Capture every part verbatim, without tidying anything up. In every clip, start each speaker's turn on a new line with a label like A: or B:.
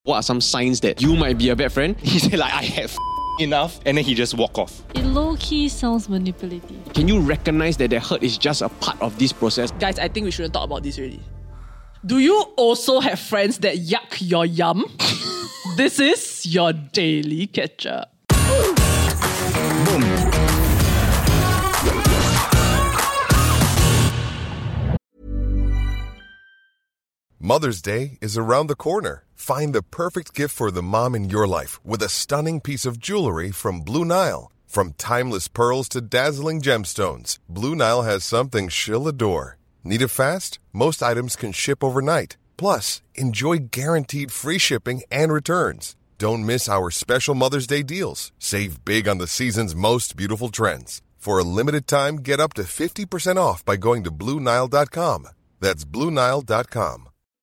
A: What are some signs that you might be a bad friend?
B: He said like, I have enough, and then he just walk off.
C: It low-key sounds manipulative.
A: Can you recognize that their hurt is just a part of this process?
D: Guys, I think we shouldn't talk about this really. Do you also have friends that yuck your yum? This is your daily catch-up.
B: Boom.
E: Mother's Day is around the corner. Find the perfect gift for the mom in your life with a stunning piece of jewelry from Blue Nile. From timeless pearls to dazzling gemstones, Blue Nile has something she'll adore. Need it fast? Most items can ship overnight. Plus, enjoy guaranteed free shipping and returns. Don't miss our special Mother's Day deals. Save big on the season's most beautiful trends. For a limited time, get up to fifty percent off by going to Blue Nile dot com. That's Blue Nile dot com.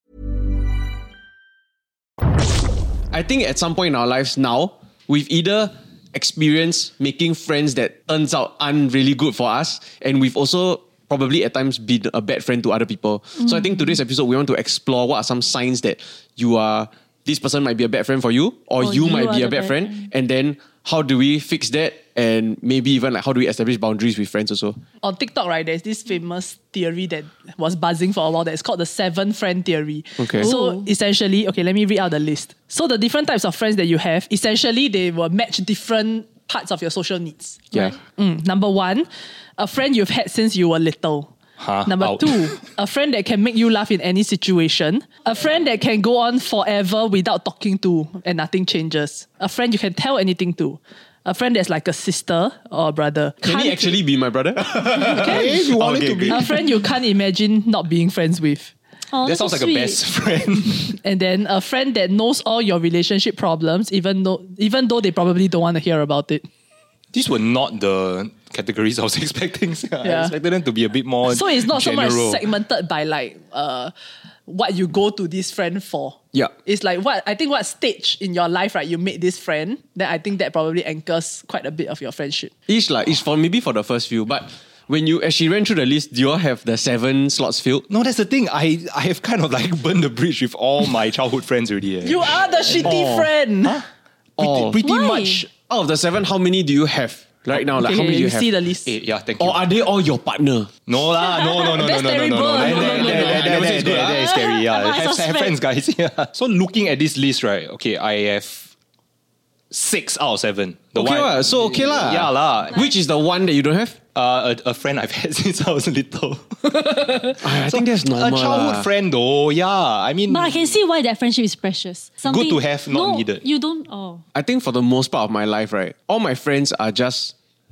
A: I think at some point in our lives now, we've either experienced making friends that turns out aren't really good for us, and we've also probably at times been a bad friend to other people. Mm-hmm. So I think today's episode, we want to explore what are some signs that you are, this person might be a bad friend for you, or, or you, you might be a bad, bad friend, friend, and then how do we fix that? And maybe even like how do we establish boundaries with friends also?
D: On TikTok, right, there's this famous theory that was buzzing for a while that's called the seven friend theory. Okay. So Ooh. essentially, okay, let me read out the list. So the different types of friends that you have, essentially they will match different parts of your social needs.
A: Yeah.
D: Right? Mm. Number one, a friend you've had since you were little.
B: Huh?
D: Number
B: Out.
D: two, a friend that can make you laugh in any situation. A friend that can go on forever without talking to and nothing changes. A friend you can tell anything to. A friend that's like a sister or a brother.
A: Can
D: can't
A: he actually be my brother?
B: Okay, if you want
A: okay,
B: it to be.
D: A friend you can't imagine not being friends with.
C: Oh,
B: That sounds
C: so
B: like
C: sweet.
B: a best friend.
D: And then a friend that knows all your relationship problems, even though even though they probably don't want to hear about it.
B: These were not the categories I was expecting. I
D: Yeah.
B: expected them to be a bit more
D: So it's not
B: general.
D: so much segmented by like uh, what you go to this friend for.
A: Yeah.
D: It's like what I think what stage in your life, right, you made this friend, then I think that probably anchors quite a bit of your friendship.
A: Each like, each for maybe for the first few, but when you, as she ran through the list, do you all have the seven slots filled?
B: No, that's the thing. I, I have kind of like burned the bridge with all my childhood friends already. Eh.
D: You are the shitty
A: Oh.
D: friend.
A: Oh.
B: Pretty, pretty
C: Why?
B: much.
A: Out of the seven, how many do you have right now? Like
D: Okay,
A: how many do you
D: you
A: have?
D: see the list.
B: Eh, yeah, thank you.
A: Or are they all your partner?
B: No lah, no, no, no,
D: That's
B: no, no, no,
D: terrible.
B: no, no,
D: No,
B: no,
D: no,
B: no,
D: no,
B: no,
D: no.
B: that- that- that is good, that is scary. Yeah,
C: I
B: have, have
C: suspect.
B: friends, guys. Yeah. So looking at this list, right? Okay, I have six out of seven. The
A: Okay,
B: one,
A: lah. So okay lah.
B: Yeah lah.
A: Which is the one that you don't have?
B: Uh, a, a friend I've had since I was little.
A: I think that's normal.
B: A childhood
A: lah.
B: friend though, yeah. I mean,
C: But I can see why that friendship is precious. Something,
B: to have, not
C: no,
B: needed.
C: You don't, oh.
A: I think for the most part of my life, right, all my friends are just,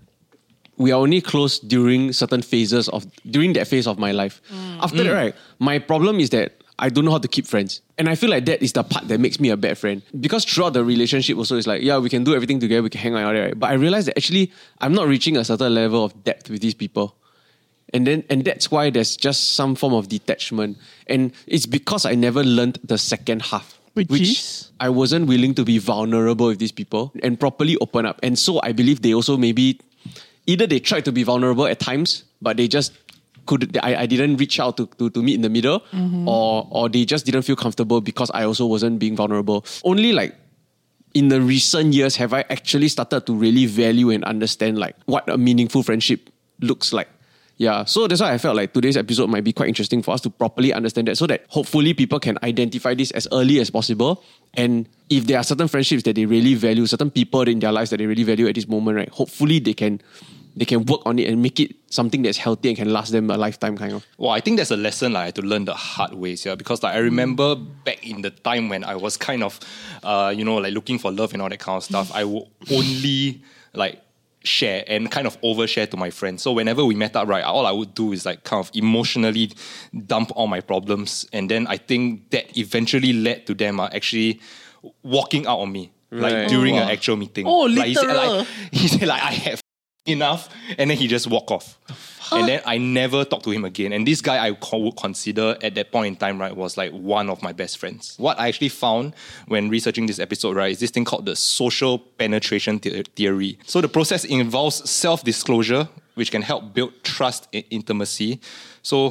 A: we are only close during certain phases of, during that phase of my life. After that, right, my problem is that I don't know how to keep friends. And I feel like that is the part that makes me a bad friend. Because throughout the relationship also, it's like, yeah, we can do everything together, we can hang out, right? But I realized that actually, I'm not reaching a certain level of depth with these people. And then, and that's why there's just some form of detachment. And it's because I never learned the second half.
D: Which is?
A: I wasn't willing to be vulnerable with these people and properly open up. And so I believe they also maybe, either they tried to be vulnerable at times, but they just could, I, I didn't reach out to, to, to meet in the middle, mm-hmm. or, or they just didn't feel comfortable because I also wasn't being vulnerable. Only like in the recent years have I actually started to really value and understand like what a meaningful friendship looks like. Yeah, so that's why I felt like today's episode might be quite interesting for us to properly understand that, so that hopefully people can identify this as early as possible. And if there are certain friendships that they really value, certain people in their lives that they really value at this moment, right, hopefully they can they can work on it and make it something that's healthy and can last them a lifetime kind of.
B: well, I think that's a lesson like, I had to learn the hard ways, yeah. Because like I remember back in the time when I was kind of, uh, you know, like looking for love and all that kind of stuff, I would only like share and kind of overshare to my friends. So whenever we met up, right, all I would do is like kind of emotionally dump all my problems, and then I think that eventually led to them uh, actually walking out on me, like
A: Right.
B: during
A: Oh.
B: an actual meeting.
D: Oh,
B: like, he said,
D: literal.
B: like, he said like I have enough, and then he just walk off. And then I never talked to him again. And this guy I co- would consider at that point in time, right, was like one of my best friends. What I actually found when researching this episode, right, is this thing called the social penetration the- theory. So the process involves self-disclosure, which can help build trust and intimacy. So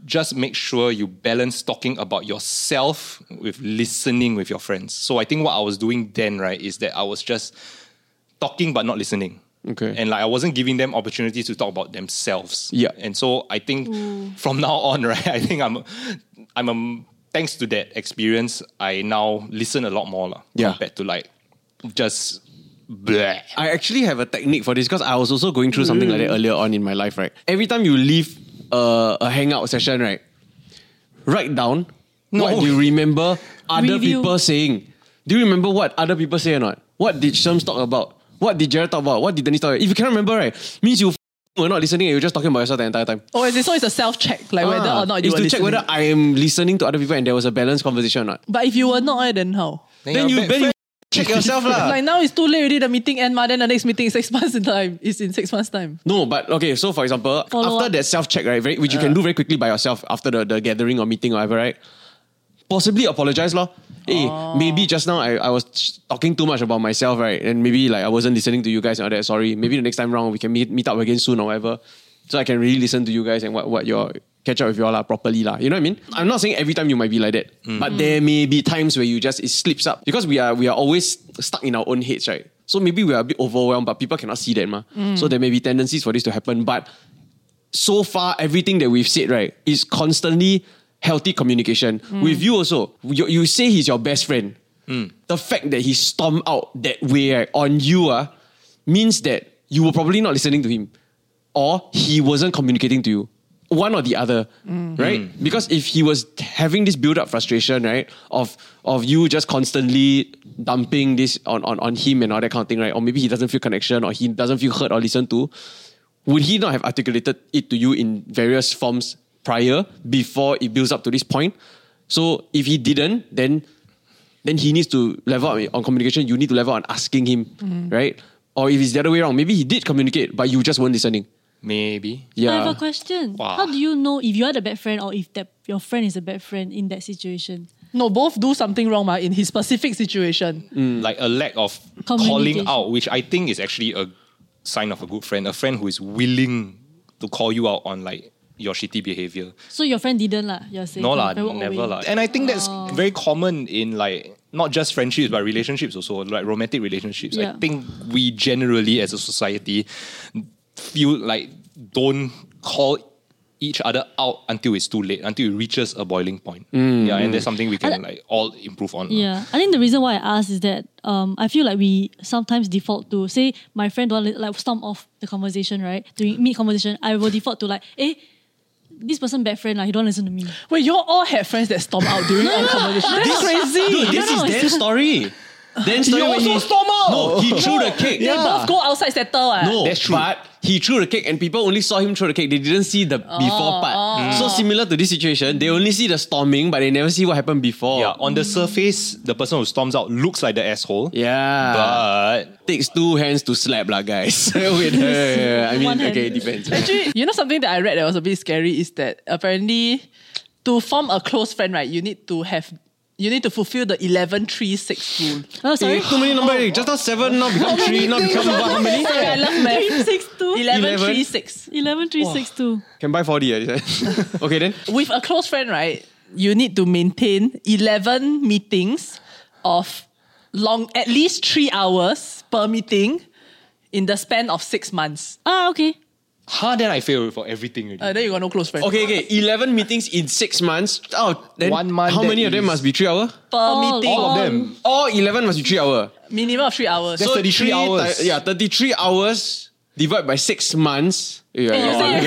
B: just make sure you balance talking about yourself with listening with your friends. So I think what I was doing then, right, is that I was just talking but not listening.
A: Okay.
B: And like I wasn't giving them opportunities to talk about themselves.
A: Yeah.
B: And so I think from now on, right, I think I'm I'm a, thanks to that experience, I now listen a lot more lah,
A: Yeah.
B: compared to like just bleh.
A: I actually have a technique for this because I was also going through something like that earlier on in my life, right? Every time you leave uh, a hangout session, right, write down
B: No.
A: what you remember other
C: Review.
A: people saying. Do you remember what other people say or not? What did Shams talk about? What did Jared talk about? What did Dennis talk about? If you cannot remember, right, means you f- were not listening and you're just talking about yourself the entire time.
D: Oh, is it, so it's a self-check, like whether
A: Ah,
D: or not you
A: it's
D: were
A: to check
D: listening.
A: whether I am listening to other people and there was a balanced conversation or not.
D: But if you were not, eh, then how?
A: Then you, then you check yourself lah.
D: Like now it's too late already, the meeting end, ma, then the next meeting is six months in time. It's in six months' time.
A: No, but okay, so for example,
C: Follow
A: after
C: up.
A: that self-check, right, very, which you can do very quickly by yourself after the, the gathering or meeting or whatever, right? Possibly apologize, lor. Hey, maybe just now I, I was talking too much about myself, right? And maybe like I wasn't listening to you guys and all that. Sorry. Maybe the next time round we can meet, meet up again soon or whatever. So I can really listen to you guys and what, what your catch up with you all lah properly lah. You know what I mean? I'm not saying every time you might be like that, but there may be times where you just it slips up because we are we are always stuck in our own heads, right? So maybe we are a bit overwhelmed, but people cannot see that, ma. So there may be tendencies for this to happen. But so far, everything that we've said, right, is constantly healthy communication. With you also, you, you say he's your best friend. The fact that he stormed out that way, right, on you uh, means that you were probably not listening to him or he wasn't communicating to you. One or the other, right? Because if he was having this build-up frustration, right, of of you just constantly dumping this on, on, on him and all that kind of thing, right? Or maybe he doesn't feel connection or he doesn't feel heard or listened to, would he not have articulated it to you in various forms prior, before it builds up to this point? So if he didn't, then then he needs to level up on communication. You need to level up on asking him, right? Or if it's the other way around, maybe he did communicate, but you just weren't listening.
B: Maybe.
C: I have
A: Yeah.
C: a question.
B: Wow.
C: How do you know if you are the bad friend or if that your friend is a bad friend in that situation?
D: No, both do something wrong ma, in his specific situation.
B: Like a lack of calling
C: Communication.
B: out, which I think is actually a sign of a good friend. A friend who is willing to call you out on like your shitty behavior.
C: So your friend didn't lah. You're saying
B: No
C: your
B: lah,
C: friend walked
B: never
C: away.
B: lah. And I think that's very common in like not just friendships but relationships also, like romantic relationships.
C: Yeah.
B: I think we generally as a society feel like don't call each other out until it's too late, until it reaches a boiling point. Yeah, and that's something we can like all improve on. lah.
C: Yeah, I think the reason why I asked is that um, I feel like we sometimes default to say my friend don't want to, like storm off the conversation, right? During mid conversation, I will default to like, eh, this person bad friend, like he don't listen to me.
D: Wait, you all had friends that storm out during our conversation. That's crazy.
A: Dude, this
C: No, no,
A: is
C: it's-
A: Dan's story. Dan's story
D: You
A: when
D: also
A: he
D: storm out.
A: No, he threw the cake.
D: They both go outside settle. Uh.
A: No,
B: That's true.
A: but he threw the cake and people only saw him throw the cake. They didn't see the before part. So similar to this situation, they only see the storming, but they never see what happened before.
B: Yeah, on the surface, the person who storms out looks like the asshole.
A: Yeah.
B: But
A: Takes two hands to slap lah, guys. With her. I mean,
C: One hand.
A: okay, it depends.
D: Actually, you know something that I read that was a bit scary is that apparently to form a close friend, right, you need to have you need to fulfill the eleven three six rule.
C: Oh, sorry.
A: Eh, too many numbers. already. Just now seven, now become three, now become what? How many?
D: Sorry, I love math.
C: Three six two.
D: eleven three six.
C: Eleven three six two.
A: Can buy forty. eh, this one. Okay then.
D: With a close friend, right, you need to maintain eleven meetings of long, at least three hours per meeting in the span of six months.
C: Ah, okay.
B: huh, then I fail for everything already.
D: Uh, then you got no close friend.
A: Okay, okay. eleven meetings in six months. Oh, then
B: One month,
A: how many
B: that
A: of them
B: is-
A: must be three hour?
D: Per
C: All-
D: meeting.
B: All of them.
A: All eleven must be three hour.
D: Minimum of three hours.
B: That's thirty-three
A: three
B: hours.
A: ti- yeah, thirty-three hours divided by six months. Yeah,
C: Yeah,
A: yeah,
C: so
A: okay.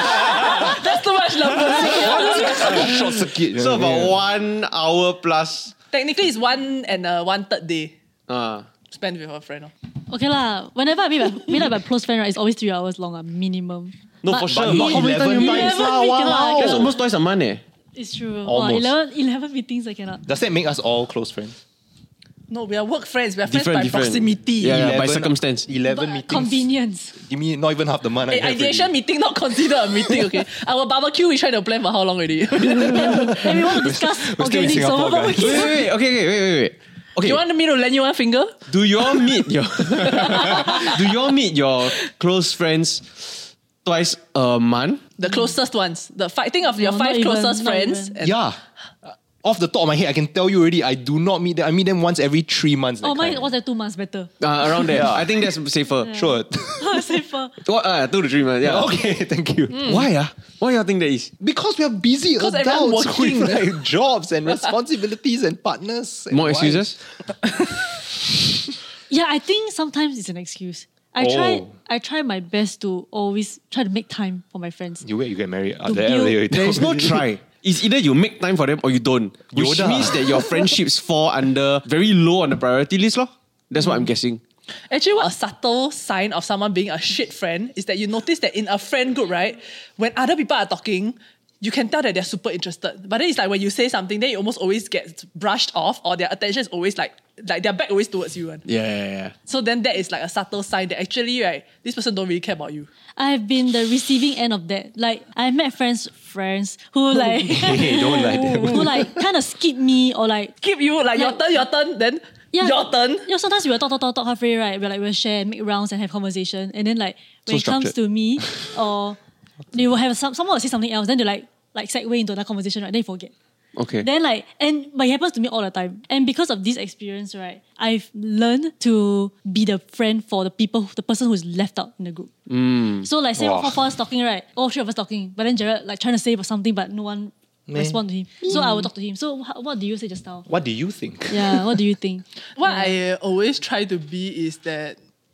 D: That's too much numbers.
B: Short circuit.
A: So about one hour plus.
D: Technically, it's one and a one third day
A: Uh,
D: spent with a friend. oh.
C: Okay lah. Whenever I meet my, meet up my close friend, right, it's always three hours long, ah, minimum.
A: no,
C: But-
A: for sure.
B: but not
A: How many times you
B: eleven
A: buy?
B: times.
C: Eleven week cannot,
A: That's
C: cannot.
A: almost twice a month eh.
C: It's true.
B: Almost.
C: Wow, eleven, eleven meetings I cannot.
B: Does that make us all close friends?
D: No, we are work friends. We are friends
A: Different,
D: by
A: different.
D: proximity.
A: Yeah, yeah, by
B: eleven
A: circumstance.
B: eleven
C: But
B: meetings.
C: convenience.
B: Give me not even half the month. I
D: Hey,
B: have
D: ideation
B: already.
D: meeting not considered a meeting, okay? Our barbecue, we trying to plan for how long already? Do
C: And we want to discuss
B: We're still in
C: organic
B: Singapore,
C: summer
B: guys.
C: barbecue.
A: Wait, wait, wait. Okay, okay, wait, wait, wait. Okay.
D: you want me to lend you one finger?
A: Do you all meet your Do you all meet your close friends twice a month.
D: The closest ones. The five, think of your
C: No,
D: five
C: not even,
D: closest
C: not
D: friends.
C: even.
D: and-
B: Yeah. Uh, Off the top of my head, I can tell you already, I do not meet them. I meet them once every three months.
C: Oh,
B: that
C: mine
B: kind.
C: was at two months better.
A: Uh, around there. I think that's safer.
B: Sure.
C: Safer.
A: What, uh, two to three months. Yeah.
B: Okay, thank you.
A: Why? Uh? Why y'all think that is?
B: Because we are busy
D: Because everyone
B: adults
D: working.
B: with like jobs and responsibilities and partners. And
A: More
B: wives.
A: excuses?
C: Yeah, I think sometimes it's an excuse. I
B: Oh.
C: try I try my best to always try to make time for my friends.
B: You wait, you get married. Uh,
C: To
B: there,
C: build-
B: there, you
A: There is no try. It's either you make time for them or you don't. Which
B: Yoda.
A: means that your friendships fall under very low on the priority list. Lor. That's what I'm guessing.
D: Actually, what a subtle sign of someone being a shit friend is that you notice that in a friend group, right, when other people are talking, you can tell that they're super interested. But then it's like when you say something, then it almost always gets brushed off, or their attention is always like, like their back always towards you. One.
A: Yeah, yeah, yeah.
D: So then that is like a subtle sign that actually, right, this person don't really care about you.
C: I've been the receiving end of that. Like I've met friends friends who like
B: Hey, don't like that.
C: who like kind of skip me or like
D: Keep you like, your
C: Like-
D: turn, your turn, then
C: yeah,
D: your turn.
C: You know, sometimes we will talk, talk, talk, talk halfway, right? We'll like we'll share, make rounds and have conversation. And then like when
A: So
C: it comes
A: structured.
C: to me, or they will have some someone will say something else, then they like like segue into that conversation, right? Then you forget.
A: Okay.
C: Then like, and but it happens to me all the time. And because of this experience, right, I've learned to be the friend for the people, the person who's left out in the group. So like, say
B: Wow.
C: all four of us talking, right? All three of us talking, but then Jared like trying to say something, but no one respond to him. So I will talk to him. So wh- what do you say just now?
B: What do you think?
C: Yeah, what do you think?
D: What I always try to be is that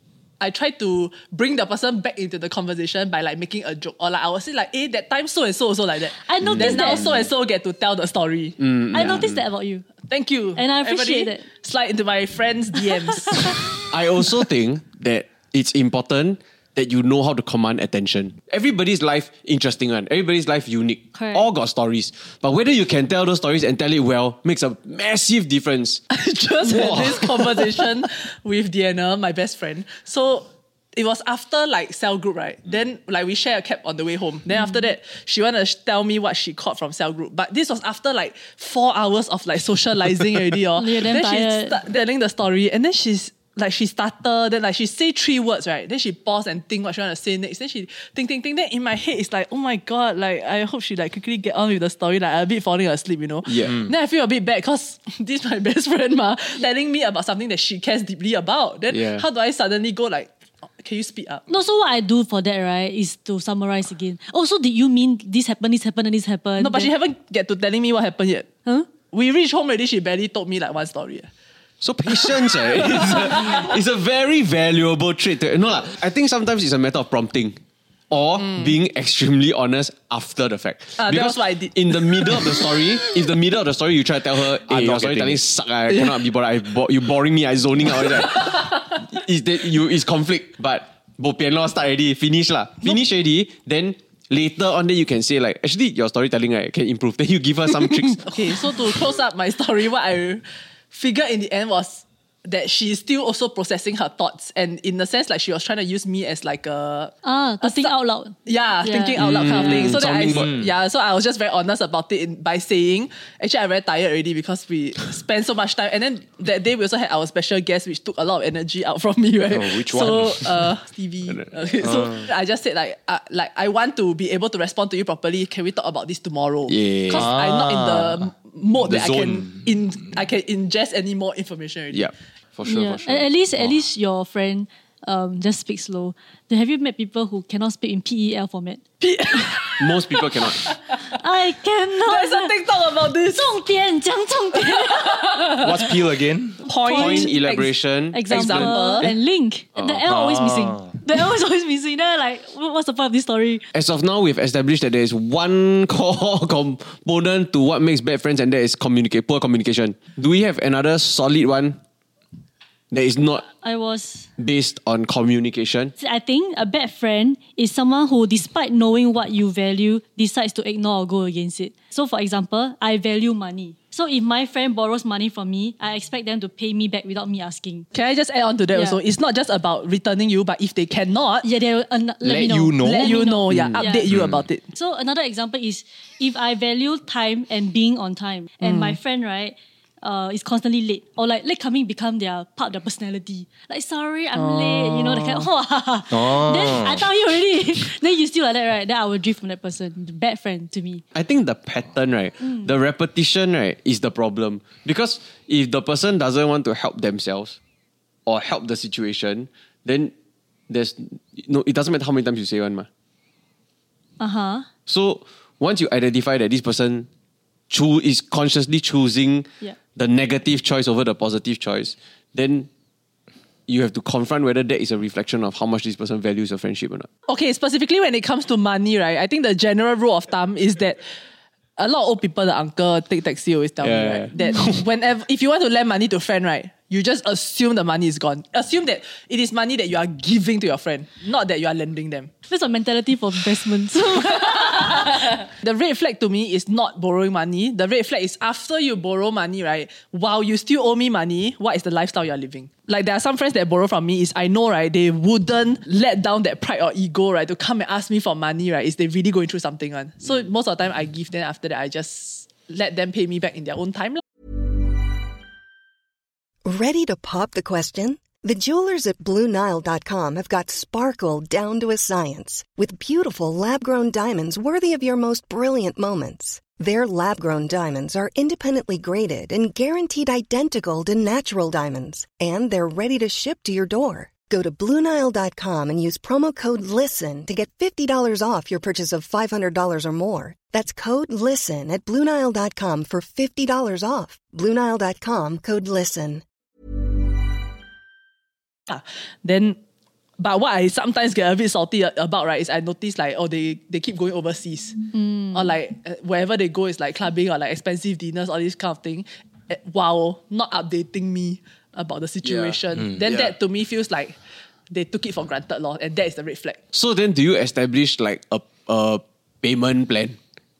D: I try to bring the person back into the conversation by like making a joke. Or like I will say like, eh, that time so and so also like that.
C: I noticed
D: Then now
C: that.
D: so and so get to tell the story.
C: I noticed that about you.
D: Thank you.
C: And I appreciate
D: Everybody
C: that.
D: Slide into my friends' D Ms.
A: I also think that it's important that you know how to command attention. Everybody's life interesting one. Everybody's life unique.
C: Correct.
A: All got stories. But whether you can tell those stories and tell it well makes a massive difference.
D: Just had this conversation with Deanna, my best friend. So it was after like cell group, right? Then like we share a cab on the way home. Then after that, she wanted to sh- tell me what she caught from cell group. But this was after like four hours of like socializing already. Oh.
C: You're damn
D: then she
C: tired.
D: start telling the story, and then she's like she started, then like she say three words, right? Then she paused and think what she want to say next. Then she think, think, think. Then in my head, it's like, oh my god, like I hope she like quickly get on with the story. Like I'm a bit falling asleep, you know.
A: Yeah. Mm.
D: Then I feel a bit bad because this is my best friend, ma, telling me about something that she cares deeply about. Then
A: Yeah.
D: how do I suddenly go like, oh, can you speed up?
C: No, so what I do for that, right, is to summarize again. Oh, so did you mean this happened, this happened, and this happened?
D: No, but she
C: Then-
D: haven't get to telling me what happened yet.
C: Huh?
D: We reached home already. She barely told me like one story.
A: So patience, eh? It's a, it's a very valuable trait. To, no, lah. I think sometimes it's a matter of prompting or being extremely honest after the fact.
D: Ah, that was what I did.
A: In the middle of the story, if the middle of the story you try to tell her, hey,
B: I'm
A: your
B: not
A: storytelling
B: getting it."
A: suck, I cannot be bothered, I bo- you boring me, I zoning out. Like, is that you? It's conflict, but bo pian lor, start already, finish lah, finish already. Then later on, then you can say like, actually your storytelling right can improve. Then you give her some tricks.
D: Okay, so to close up my story, what I figured in the end was that she's still also processing her thoughts, and in a sense, like she was trying to use me as like a
C: Ah, to
D: a
C: think
D: su-
C: out loud.
D: Yeah,
C: Yeah.
D: thinking out loud kind of thing. So that I,
A: sounding board.
D: yeah, so I was just very honest about it in, by saying, actually, I'm very tired already because we spent so much time. And then that day we also had our special guest, which took a lot of energy out from me, right?
B: Oh, which
D: so,
B: one?
D: uh, Stevie. Okay, so I just said like, uh, like I want to be able to respond to you properly. Can we talk about this tomorrow?
A: Yeah.
D: Because I'm not in the mode
B: The
D: that I
B: zone.
D: can in I can ingest any more information already.
A: Yeah, for sure,
C: Yeah.
A: for sure.
C: At, at least, at least your friend um, just speaks slow. Then have you met people who cannot speak in P E L format?
A: Most people cannot.
C: I cannot.
D: There's a TikTok about this.
C: 重点讲重点
B: What's peel again?
D: Point,
A: Point, elaboration,
C: example,
D: Example.
C: and link. The L always missing.
B: Ah.
C: The L is always missing. Then like, what- what's the point of this story?
A: As of now, we've established that there is one core component to what makes bad friends, and that is communicate, poor communication. Do we have another solid one that is not
C: I was.
A: based on communication?
C: I think a bad friend is someone who, despite knowing what you value, decides to ignore or go against it. So, for example, I value money. So, if my friend borrows money from me, I expect them to pay me back without me asking.
D: Can I just add on to that
C: Yeah.
D: also? It's not just about returning you, but if they cannot,
C: Yeah, they will uh, let,
B: Let
C: me know.
B: you know.
D: let
C: me
D: you know, yeah,
C: Yeah.
D: update you about it.
C: So another example is if I value time and being on time, and my friend, right, uh, is constantly late, or like late coming become their part of their personality. Like, sorry, I'm
D: Oh.
C: late. You know, that kind of,
B: Oh.
C: Then I tell you already. Then you still like that, right? Then I will drift from that person. Bad friend to me.
A: I think the pattern, right, the repetition, right, is the problem. Because if the person doesn't want to help themselves or help the situation, then there's no. It doesn't matter how many times you say one, ma.
C: Uh huh.
A: So once you identify that this person choo- is consciously choosing
C: Yeah.
A: the negative choice over the positive choice, then you have to confront whether that is a reflection of how much this person values your friendship or not.
D: Okay, specifically when it comes to money, right? I think the general rule of thumb is that a lot of old people, the uncle take taxi always tell
A: Yeah.
D: me, right? That whenever, if you want to lend money to a friend, right? You just assume the money is gone. Assume that it is money that you are giving to your friend, not that you are lending them.
C: That's a mentality for investments.
D: The red flag to me is not borrowing money. The red flag is after you borrow money, right? While you still owe me money, what is the lifestyle you are living? Like there are some friends that borrow from me is I know, right? They wouldn't let down that pride or ego, right? To come and ask me for money, right? Is they really going through something, one. So most of the time I give them, after that I just let them pay me back in their own time.
F: Ready to pop the question? The jewelers at Blue Nile dot com have got sparkle down to a science with beautiful lab-grown diamonds worthy of your most brilliant moments. Their lab-grown diamonds are independently graded and guaranteed identical to natural diamonds, and they're ready to ship to your door. Go to Blue Nile dot com and use promo code LISTEN to get fifty dollars off your purchase of five hundred dollars or more. That's code LISTEN at Blue Nile dot com for fifty dollars off. Blue Nile dot com, code LISTEN.
D: Then, but what I sometimes get a bit salty about, right, is I notice like, oh, they, they keep going overseas. Or like, uh, wherever they go is like clubbing or like expensive dinners, all this kind of thing, uh, while not updating me about the situation. Then
A: Yeah.
D: that to me feels like they took it for granted, lor, and that is the red flag.
A: So then do you establish like a, a payment plan?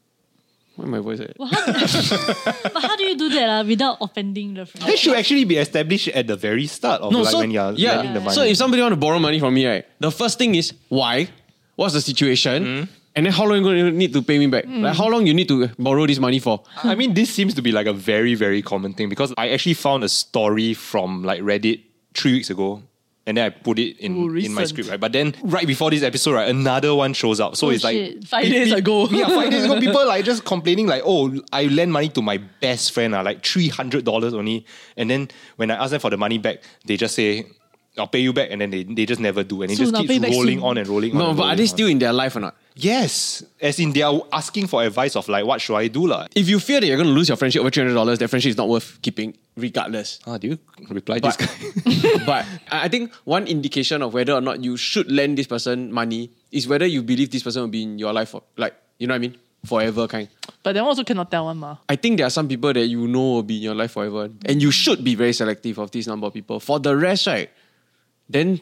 A: Why my voice at?
C: But how, do, but how do you do that uh, without offending the friend?
B: They should actually be established at the very start of like
A: so,
B: when you're
A: yeah.
B: lending the money.
A: So if somebody want to borrow money from me, right, the first thing is why? What's the situation?
B: Mm.
A: And then how long you going to need to pay me back? Like how long you need to borrow this money for?
B: I mean, this seems to be like a very, very common thing because I actually found a story from like Reddit three weeks ago. And then I put it in,
D: Ooh,
B: in my
D: recent.
B: script, right? But then right before this episode, right, another one shows up. So
C: Oh,
B: it's like
C: shit.
D: Five days ago.
B: Yeah, five days ago, people like just complaining like, oh, I lend money to my best friend, uh, like three hundred dollars only. And then when I ask them for the money back, they just say, I'll pay you back. And then they, they just never do. And it
C: Soon,
B: just
C: I'll
B: keeps
C: pay back
B: rolling
C: soon.
B: on and rolling on.
A: No,
B: and
A: but are
B: rolling
A: they
B: on.
A: still in their life or not?
B: Yes. As in, they are asking for advice of like, what should I do? La?
A: If you fear that you're going to lose your friendship over three hundred dollars, that friendship is not worth keeping regardless.
B: Ah, do you reply
A: But,
B: this guy?
A: but I I think one indication of whether or not you should lend this person money is whether you believe this person will be in your life for, like, you know what I mean? Forever kind.
D: But then also cannot tell one, ma.
A: I think there are some people that you know will be in your life forever. And you should be very selective of this number of people. For the rest, right, then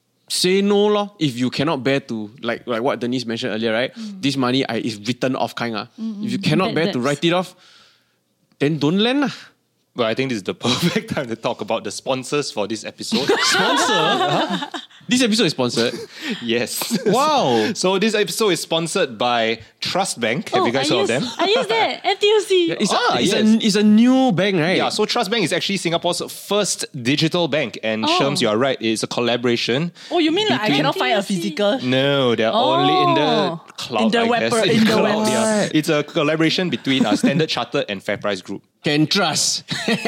A: say no lor. If you cannot bear to, like like what Denise mentioned earlier, right? This money I, is written off kind. Ah. If you cannot
C: Bad
A: bear to
C: debts.
A: write it off, then don't lend. lah.
B: But I think this is the perfect time to talk about the sponsors for this episode.
A: Sponsor? This episode is sponsored.
B: Yes.
A: Wow.
B: So this episode is sponsored by Trust Bank. Have
C: Oh,
B: you guys
C: I
B: heard of
C: use,
B: them?
C: I use that. N T U C.
A: Yeah, it's,
B: Ah,
A: a, it's,
B: yes.
A: a, it's a new bank, right?
B: Yeah, so Trust Bank is actually Singapore's first digital bank. And
C: Oh.
B: Sherms, you are right, it's a collaboration.
D: Oh, you mean like I
B: Between-
D: cannot find a
C: N T U C.
D: physical?
B: No, they're only in the
D: Oh.
B: cloud.
D: In the
B: I
D: web-
B: guess.
D: in the
B: cloud,
D: web.
B: yeah. It's a collaboration between uh, Standard Chartered and FairPrice Group.
A: Can trust.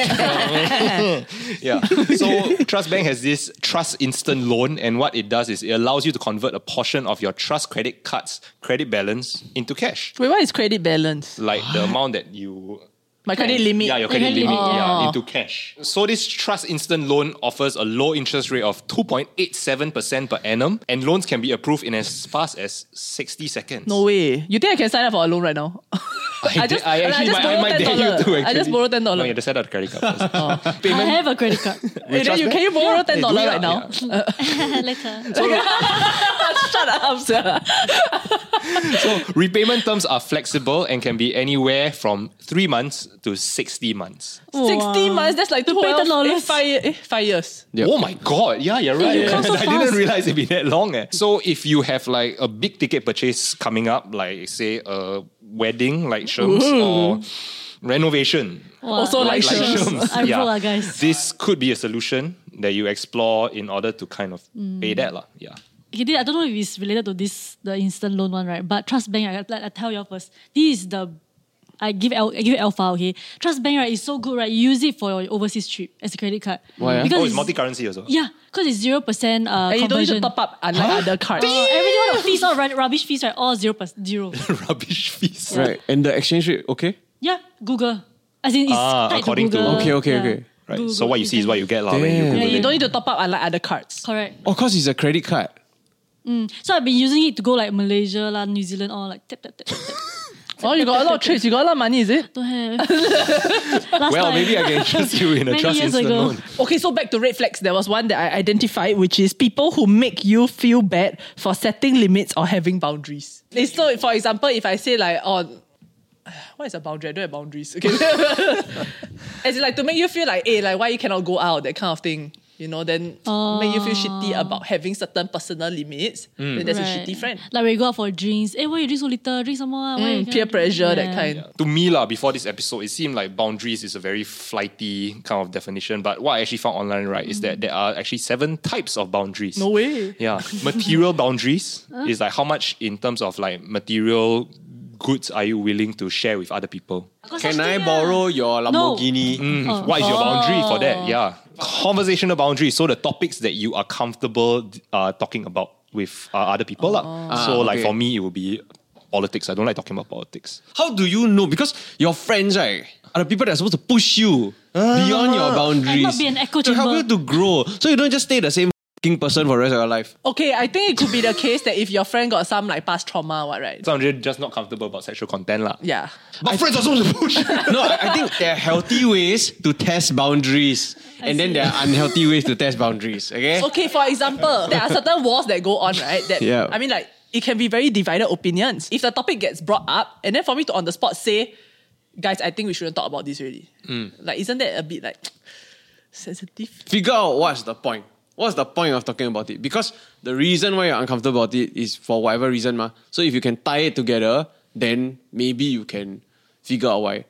B: Yeah. So Trust Bank has this Trust Instant Loan, and what it does is it allows you to convert a portion of your Trust credit card's credit balance into cash,
D: Wait, what is credit balance?
B: like the amount that you.
D: My credit limit.
B: Yeah, your credit
C: credit
B: limit.
C: limit.
B: Yeah,
D: Oh.
B: into cash. So this Trust Instant Loan offers a low interest rate of two point eight seven percent per annum, and loans can be approved in as fast as sixty seconds.
D: No way. You think I can sign up for a loan right now? I just,
B: I actually might, I might dare you to.
D: I just
B: actually.
D: borrow ten
B: No,
D: dollars.
B: you have to set up the credit card first.
C: I have a credit card.
D: Hey, then you, can you borrow ten dollars
B: Yeah,
D: right now?
C: Later.
D: Shut up, sir.
B: So repayment terms are flexible and can be anywhere from three months to sixty months.
D: Sixty months. That's like
C: To pay
D: twelve.
C: ten dollars.
D: eh, five, eh, five years.
A: Yep.
B: Oh my god, yeah, you're right.
C: you come so
B: I didn't
C: fast.
B: realize it'd be that long. Eh. So if you have like a big ticket purchase coming up, like say a wedding, like Sherms, or renovation,
D: Also like
B: like
D: Sherms.
B: Sherms.
C: I
B: Yeah.
C: roll lah, guys.
B: This could be a solution that you explore in order to kind of pay that. lah. Yeah.
C: Okay, I don't know if it's related to this, the instant loan one, right? But Trust Bank, I, I, I tell you first, this is the, I give Al, I give it alpha, okay? Trust Bank, right, is so good, right? You use it for your overseas trip as a credit card.
A: Why, ah?
C: Because
B: Oh, it's multi-currency also.
C: Yeah, because it's zero percent uh,
D: And you don't need to
C: conversion.
D: top up unlike other cards.
C: Uh, everything, all the fees, all run- rubbish fees, right? All zero percent, zero.
B: Rubbish fees.
A: Right. And the exchange rate, okay?
C: Yeah, Google. As in, it's
B: Ah,
C: tied
B: according
C: to
B: to-
C: Google.
A: Okay, okay,
C: Yeah.
A: okay.
B: Right.
C: Google,
B: So what you see is what you get lah when you
A: Damn.
B: Google
D: Yeah, you
B: it.
D: don't need to top up unlike other cards.
C: Correct.
A: Of course, it's a credit card.
C: So I've been using it to go like Malaysia, lah, New Zealand, all like tap, tap, tap, tap, tap.
D: Oh, you got a lot of trades. You got a lot of money, is it?
C: Don't have. Last
B: Well,
C: time.
B: maybe I can interest you in a
C: Many
B: trust
C: years
B: instant
C: ago.
B: loan.
D: Okay, so back to red flags. There was one that I identified, which is people who make you feel bad for setting limits or having boundaries. Eh, So, for example, if I say like, oh, what is a boundary? I don't have boundaries. Okay, as in like to make you feel like, hey, like why you cannot go out, that kind of thing. You know, then make you feel shitty about having certain personal limits. Then that's a
C: Right.
D: shitty friend.
C: Like when you go out for drinks, hey, why you drink so little? Drink some more. ah. Why you
D: Mm,
C: cannot
D: peer
C: drink?"
D: pressure, that
C: Yeah.
D: kind.
B: To me, lah, before this episode, it seemed like boundaries is a very flighty kind of definition. But what I actually found online, right, is that there are actually seven types of boundaries.
D: No way.
B: Yeah. Material boundaries is like how much in terms of like material goods are you willing to share with other people?
C: Got
A: Can
C: such
A: I
C: thing, ah.
A: borrow your Lamborghini?
C: Oh.
B: What is your boundary for that? Yeah. Conversational boundaries. So the topics that you are comfortable uh, talking about with uh, other people. lah. so
A: Ah,
B: like
A: okay.
B: for me, it would be politics. I don't like talking about politics.
A: How do you know? Because your friends, right, are the people that are supposed to push you beyond your boundaries.
C: And not be an echo
A: to help
C: chamber.
A: you to grow. So you don't just stay the same f***ing person for the rest of your life.
D: Okay, I think it could be the case that if your friend got some like past trauma, what, right?
B: So I'm just just not comfortable about sexual content. lah.
D: Yeah.
B: But friends are supposed to push.
A: No, I, I think there are healthy ways to test boundaries. And then there are unhealthy ways to test boundaries. Okay?
D: Okay, for example, there are certain wars that go on, right? That
A: Yeah.
D: I mean, like, it can be very divided opinions. If the topic gets brought up, and then for me to on the spot say, guys, I think we shouldn't talk about this really. Like, isn't that a bit like sensitive?
A: Figure out what's the point. What's the point of talking about it? Because the reason why you're uncomfortable about it is for whatever reason. Ma. So if you can tie it together, then maybe you can figure out why.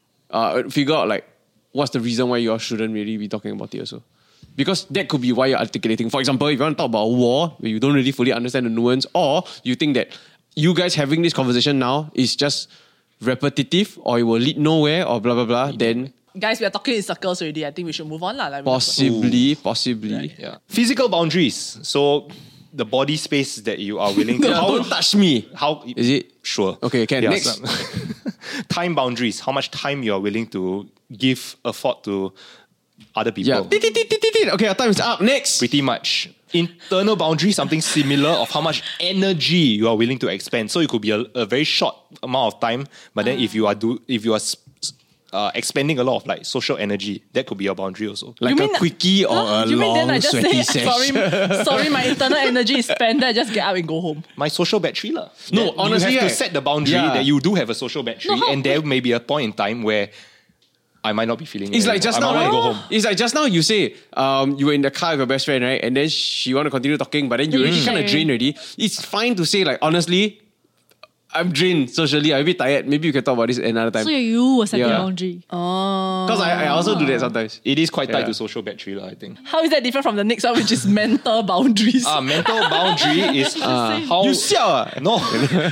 A: Uh, figure out like what's the reason why you all shouldn't really be talking about it also. Because that could be why you're articulating. For example, if you want to talk about war, where you don't really fully understand the nuance, or you think that you guys having this conversation now is just repetitive, or it will lead nowhere, or blah, blah, blah, then
D: Guys, we are talking in circles already. I think we should move on. lah. Like, we-
A: possibly, possibly.
B: Yeah. Physical boundaries. So the body space that you are willing to.
A: Yeah, don't touch me.
B: How
A: Is it?
B: Sure.
A: Okay, can.
B: Yeah,
A: Next.
B: some- time boundaries. How much time you are willing to give, afford to other people.
A: Yeah. Tit, tit, tit, tit, tit. Okay, our time is up. Next.
B: Pretty much. Internal boundary, something similar of how much energy you are willing to expend. So it could be a, a very short amount of time, but then if you are do if you are s- s- uh, expending a lot of like social energy, that could be a boundary also.
A: Like
D: You
A: a
D: mean-
A: quickie or
D: Huh?
A: a
D: you mean
A: long
D: then I just
A: sweaty
D: say,
A: session.
D: sorry, sorry, my internal energy is spent, then I just get up and go home.
B: My social battery lah.
A: No,
B: That
A: honestly,
B: you have to
A: right?
B: set the boundary
A: Yeah.
B: that you do have a social battery,
C: No, how-
B: and there may be a point in time where I might not be feeling.
A: It's
B: it
A: like just
B: anymore.
A: now,
B: I might
A: right?
B: want to go home.
A: It's like just now you say um, you were in the car with your best friend, right? And then she want to continue talking, but then you
C: Then you
A: already
C: share.
A: kind of drained already. It's fine to say like, honestly, I'm drained socially. I'm a bit tired. Maybe you can talk about this another time.
C: So you were setting
A: Yeah.
C: a boundary.
A: Because I, I also do that sometimes.
B: It is quite tied
A: Yeah.
B: to social battery lah, I think.
D: How is that different from the next one, which is mental boundaries?
B: Ah, mental boundary is uh, how
A: You siao ah?
B: no,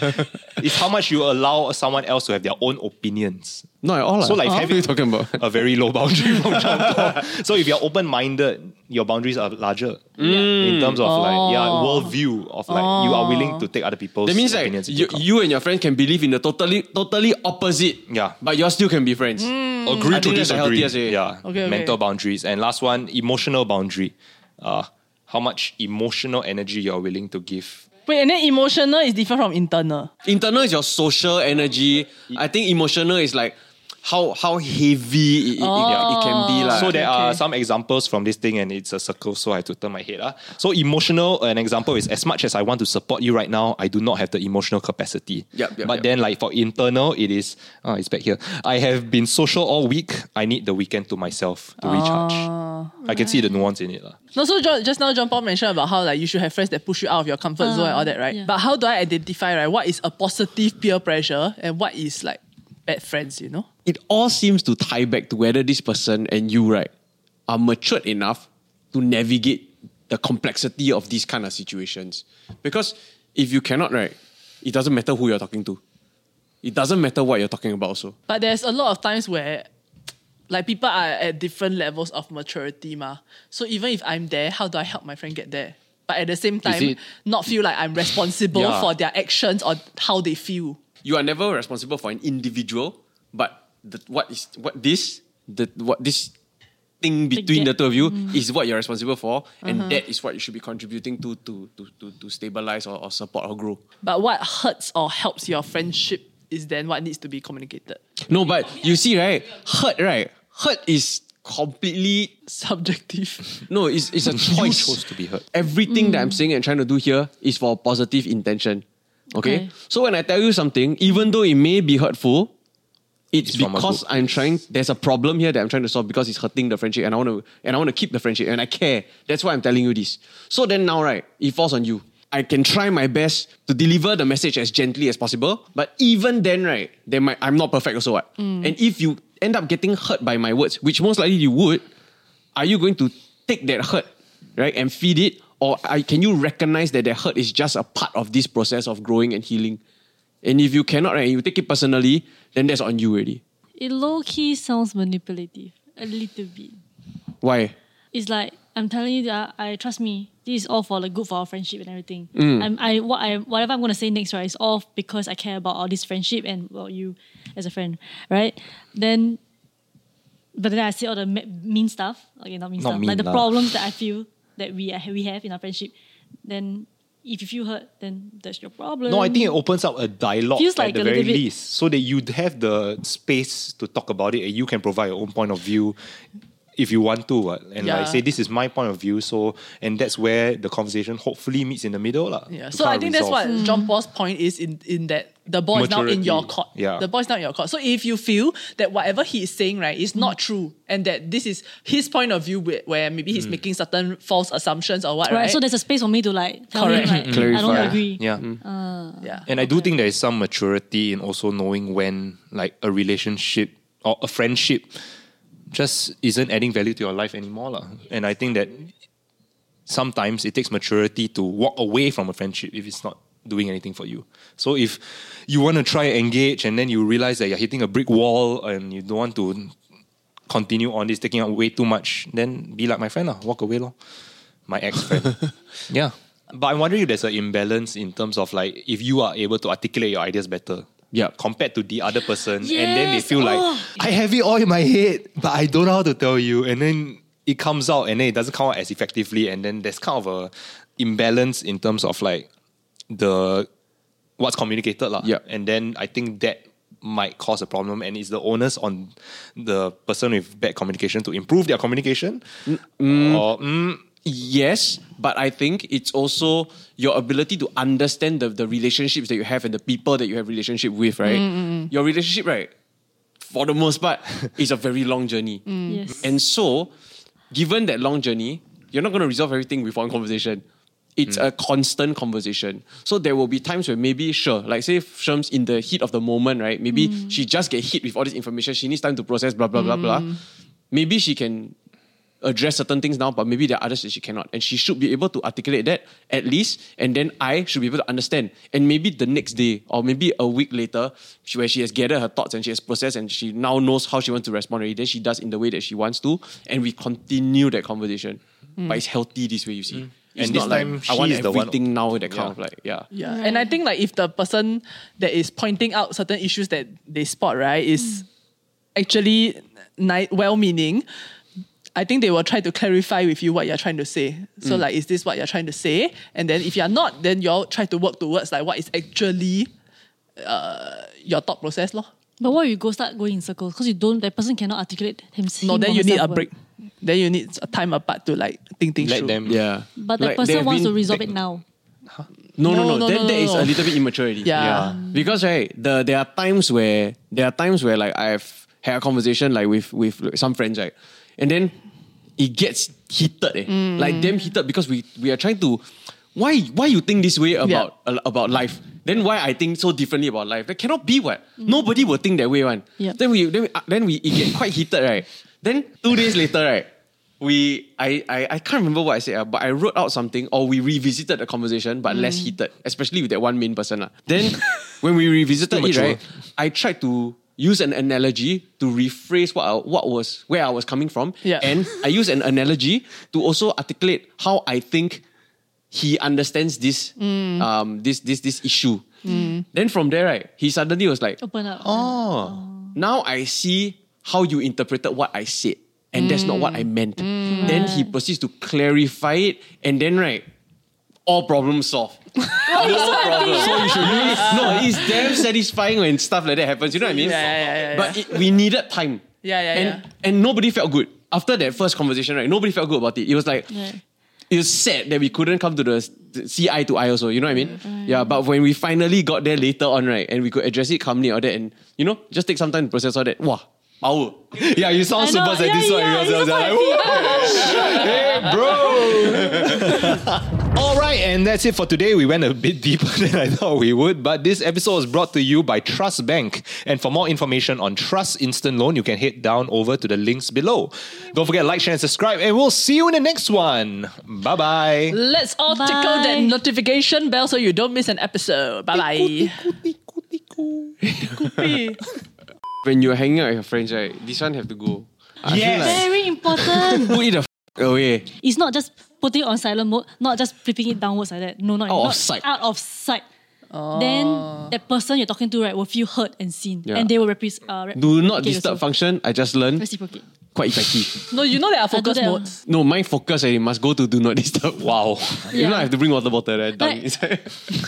B: it's how much you allow someone else to have their own opinions.
A: Not at all.
B: So
A: lah.
B: like
A: What
B: having
A: are you talking about?
B: a very low boundary from John Paul. So if you're open-minded, your boundaries are larger in terms of like yeah worldview of like you are willing to take other people's
A: That means like
B: opinions into
A: you,
B: account.
A: you and your friend can believe in the totally totally opposite.
B: Yeah.
A: But you still can be friends.
B: Agree
A: I
B: to
A: think that's the
B: disagree.
A: healthiest way.
B: Yeah.
D: Okay, okay.
B: Mental boundaries. And last one, emotional boundary. Uh, how much emotional energy you're willing to give.
D: Wait, and then emotional is different from internal.
A: Internal is your social energy. I think emotional is like how how heavy it, it, it, it can be. Like.
B: So there are
D: okay.
B: some examples from this thing and it's a circle, so I have to turn my head. Uh. So emotional, an example is as much as I want to support you right now, I do not have the emotional capacity.
A: Yep, yep,
B: but
A: yep.
B: then like for internal, it is, oh, it's back here. I have been social all week. I need the weekend to myself to recharge. I can see the nuance in it. Uh.
D: No, so John, just now John Paul mentioned about how like you should have friends that push you out of your comfort
C: Uh,
D: zone and all that, right?
C: yeah.
D: But how do I identify, right, what is a positive peer pressure and what is like bad friends, you know?
A: It all seems to tie back to whether this person and you, right, are matured enough to navigate the complexity of these kind of situations. Because if you cannot, right, it doesn't matter who you're talking to. It doesn't matter what you're talking about also.
D: But there's a lot of times where like people are at different levels of maturity ma. So even if I'm there, how do I help my friend get there? But at the same time,
B: it-
D: not feel like I'm responsible
B: Yeah.
D: for their actions or how they feel.
A: You are never responsible for an individual, but the, what is what this the what this thing between the,
C: gap.
A: two of you is what you're responsible for, and that is what you should be contributing to to to to, to stabilize or, or support or grow.
D: But what hurts or helps your friendship is then what needs to be communicated.
A: No, but you see, right? Hurt, right? Hurt is completely
D: Subjective.
A: no. It's it's a
B: You
A: choice.
B: chose to be hurt.
A: Everything that I'm saying and trying to do here is for positive intention. Okay?
C: Okay.
A: So when I tell you something, even though it may be hurtful, it's,
B: It's from a
A: because
B: good
A: I'm trying. There's a problem here that I'm trying to solve because it's hurting the friendship, and I want to and I want to keep the friendship, and I care. That's why I'm telling you this. So then now, right, it falls on you. I can try my best to deliver the message as gently as possible, but even then, right, then my, I'm not perfect also. What? And if you end up getting hurt by my words, which most likely you would, are you going to take that hurt, right, and feed it? Or are, can you recognize that that hurt is just a part of this process of growing and healing? And if you cannot, right, you take it personally, then that's on you already.
C: It low-key sounds manipulative. A little bit.
A: Why?
C: It's like, I'm telling you that I trust me. This is all for the good for our friendship and everything.
A: Mm.
C: I'm, I, what I, whatever I'm going to say next, right, is all because I care about all this friendship and about you as a friend, right? Then, but then I say all the me- mean stuff. Okay, not mean
B: Not
C: stuff.
B: mean
C: like the
B: lah.
C: problems that I feel that we we have in our friendship. Then, if you feel hurt, then that's your problem.
B: No, I think it opens up a dialogue
C: Feels
B: at
C: like
B: the
C: a
B: very
C: little bit-
B: least, so that you have the space to talk about it and you can provide your own point of view if you want to. What? And
D: Yeah.
B: like say, this is my point of view. So, and that's where the conversation hopefully meets in the middle. lah,
D: Yeah.
B: to
D: So
B: kind
D: I
B: of
D: think that's
B: resolve.
D: what John Paul's point is in, in that the ball is now in your
B: Maturity.
D: court.
B: Yeah.
D: The ball is now in your court. So if you feel that whatever he is saying, right, is not true and that this is his point of view where, where maybe he's making certain false assumptions or what,
C: Right,
D: right?
C: so there's a space for me to like tell
D: Correct.
C: him like, I don't
A: Clarify.
C: agree.
B: Yeah.
D: yeah.
B: And I do think there is some maturity in also knowing when like a relationship or a friendship just isn't adding value to your life anymore. lah. And I think that sometimes it takes maturity to walk away from a friendship if it's not doing anything for you. So if you want to try and engage and then you realize that you're hitting a brick wall and you don't want to continue on this, taking up way too much, then be like my friend, lah. Walk away. Lor. My ex-friend. Yeah. But I'm wondering if there's an imbalance in terms of like if you are able to articulate your ideas better.
A: Yeah.
B: Compared to the other person. And then they
C: Yes.
B: feel like,
C: Oh.
B: I have it all in my head, but I don't know how to tell you. And then it comes out and then it doesn't come out as effectively. And then there's kind of a imbalance in terms of like the what's communicated. lah.
A: Yeah.
B: And then I think that might cause a problem, and it's the onus on the person with bad communication to improve their communication. Or mm,
A: Yes, but I think it's also your ability to understand the, the relationships that you have and the people that you have relationship with, right? Your relationship, right, for the most part, is a very long journey.
C: Yes.
A: And so, given that long journey, you're not going to resolve everything with one conversation. It's a constant conversation. So there will be times where maybe, sure, like say Sherm's in the heat of the moment, right? Maybe she just get hit with all this information. She needs time to process, blah, blah, blah, blah. Maybe she can address certain things now, but maybe there are others that she cannot. And she should be able to articulate that at least. And then I should be able to understand. And maybe the next day or maybe a week later, she, where she has gathered her thoughts and she has processed and she now knows how she wants to respond already, then she does in the way that she wants to. And we continue that conversation. But it's healthy this way, you see. It's
B: And this
A: not like,
B: time
A: I want
B: she is the one-
A: everything now, that kind
B: Yeah.
A: of like, yeah.
D: Yeah. And I think like if the person that is pointing out certain issues that they spot, right, is actually ni- well-meaning, I think they will try to clarify with you what you're trying to say. So like, is this what you're trying to say? And then if you're not, then you'll try to work towards like what is actually uh, your thought process. Lor.
C: But what if you go start going in circles? Because you don't, that person cannot articulate himself.
D: No, then you need a break. Then you need a time apart to like think things
B: let
D: through.
B: them.
A: Yeah.
C: But that
A: Like, they
C: person
A: have
C: wants
A: been-
C: to resolve
A: they-
C: it now.
A: No, no,
D: No,
A: no.
D: no,
A: That,
D: no,
A: that
D: no,
A: is
D: no.
A: a little bit immature already.
D: Yeah.
A: Because right, the there are times where there are times where like I've had a conversation like with with some friends, right? And then it gets heated, eh? Like damn heated because we we are trying to why why you think this way about uh, about life? then why I think so differently about life? That cannot be what. Mm. Nobody will think that way one.
C: Yep.
A: Then we then we, uh, then we it get quite heated, right? Then two days later, right? We I I, I can't remember what I said, uh, but I wrote out something, or we revisited the conversation, but mm. less heated, especially with that one main person. Uh. Then when we revisited it, right, I tried to use an analogy to rephrase what I, what was where I was coming from,
D: yeah.
A: and I used an analogy to also articulate how I think he understands this mm. um this this this issue. Mm. Then from there, right, he suddenly was like,
C: Open up.
A: Oh, now I see how you interpreted what I said, and mm. that's not what I meant. Mm. Then he proceeds to clarify it, and then right, all problems solved. No problem. So you should really no. It's damn satisfying when stuff like that happens. You know what I mean?
D: Yeah, yeah, yeah. yeah,
A: but
D: yeah.
A: It, we needed time.
D: Yeah, yeah,
A: and,
D: yeah.
A: And nobody felt good after that first conversation. Right? Nobody felt good about it. It was like. Yeah. It was sad that we couldn't come to the see eye to eye also, you know what I mean? Mm. Yeah, but when we finally got there later on, right, and we could address it calmly or that, and you know, just take some time to process all that. Wow, power. Yeah, you sound super satisfied.
C: Yeah, yeah,
B: like, hey, bro. All right, and that's it for today. We went a bit deeper than I thought we would, but this episode was brought to you by Trust Bank. And for more information on Trust Instant Loan, you can head down over to the links below. Don't forget to like, share, and subscribe, and we'll see you in the next one. Bye-bye.
D: Let's all
C: Bye.
D: tickle that notification bell so you don't miss an episode. Bye-bye.
A: When you're hanging out with your friends, right, this one have to go. I
B: Yes.
A: feel like
C: Very important.
A: put it the f- away.
C: It's not just putting it on silent mode, not just flipping it downwards like that. No, not
A: Out of
C: not
A: sight.
C: Out of sight. Then that person you're talking to, right, will feel heard and seen,
A: Yeah.
C: and they will repres- uh, rep-
A: Do not
C: okay,
A: disturb
C: also.
A: function. I just learned
C: Reciprocate.
A: quite effective.
D: No, you know there are
C: I do
D: focus
C: that.
D: modes.
A: No, my focus and it must go to do not disturb.
B: Wow.
A: If
C: Yeah.
A: not, I have to bring water bottle there. Dunk
C: Like-
A: inside.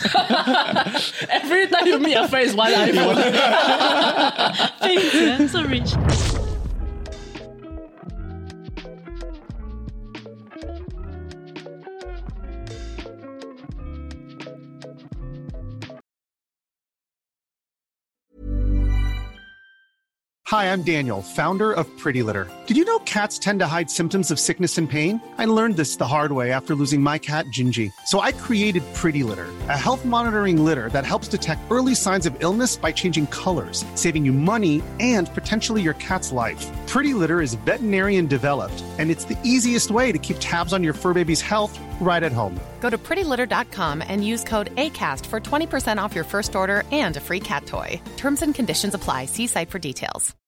D: Every time you meet a friend is one iPhone.
C: Thanks, yeah. So rich.
G: Hi, I'm Daniel, founder of Pretty Litter. Did you know cats tend to hide symptoms of sickness and pain? I learned this the hard way after losing my cat, Gingy. So I created Pretty Litter, a health monitoring litter that helps detect early signs of illness by changing colors, saving you money and potentially your cat's life. Pretty Litter is veterinarian developed, and it's the easiest way to keep tabs on your fur baby's health right at home.
H: Go to pretty litter dot com and use code ACAST for twenty percent off your first order and a free cat toy. Terms and conditions apply. See site for details.